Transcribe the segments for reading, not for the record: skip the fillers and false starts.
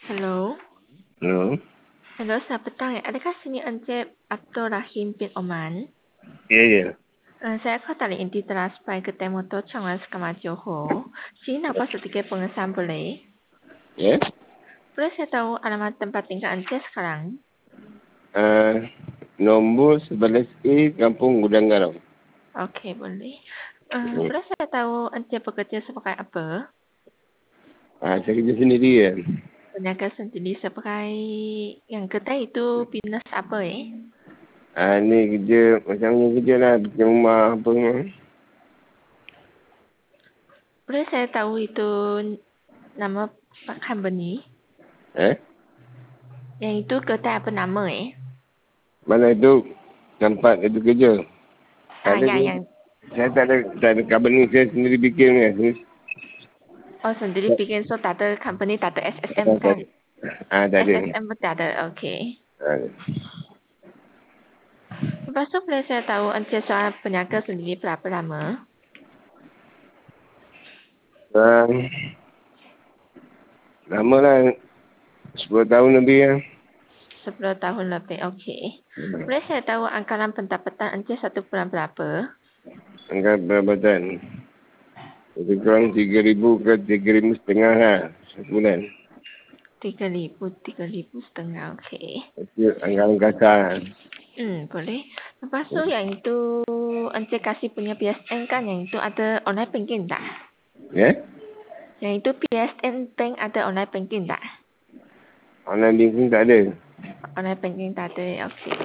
Halo. Halo. Halo, selamat petang ya. Adakah sini Encik Abdul Rahim bin Oman? Ya, ya. Saya dari Inti Transpai ke Temoto Changlas Kama Johor. Sini apa sedikit pengesahan boleh? Ya. Boleh saya tahu alamat tempat tinggal Encik sekarang? Nombor 11A Kampung Gudang Garam. Okey, boleh. Boleh saya tahu Encik bekerja sebagai apa? Saya kerja sendiri kan. Berniaga sendiri sebagai yang kedai itu bisnes apa Ni kerja macam ni kerja lah. Kerja rumah apa semua. Boleh saya tahu itu nama company? Eh? Yang itu kedai apa nama Mana itu tempat itu kerja. Tak ada, Ya, yang saya tak ada kabar ni. Saya sendiri bikin kan. sendiri bikin, so tak ada company, tak ada SSM kan? Tak ada. SSM pun tak ada, okey. Ah, Lepas tu boleh saya tahu Encik soal peniaga sendiri berapa lama? lama lah. 10 tahun lebih lah. 10 tahun lebih, okey. Boleh saya tahu anggaran pendapatan Encik satu bulan berapa? Angkat pendapatan. Lebih kurang 3,000 ke 3,500 lah. Sebulan. 3,000 setengah, okey. Itu anggaran kasar. Boleh. Lepas tu yang itu Encik kasih punya PSN kan, yang itu ada online banking tak? Ya? Yang itu PSN bank ada online banking tak? Online banking tak ada. Online banking tak ada, okey.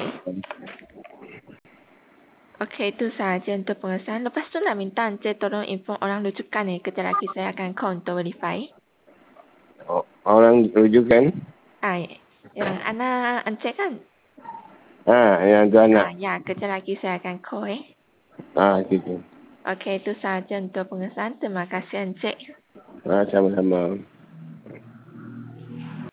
Okey, itu sahaja untuk pengesahan. Lepas tu nak minta Encik tolong inform orang rujukan kejap lagi saya akan call untuk verify. Orang rujukan? Yang anak Encik kan? Yang tu anak. Ya, kejap lagi saya akan call Gitu. Okey, itu sahaja untuk pengesahan. Terima kasih Encik. Sama-sama.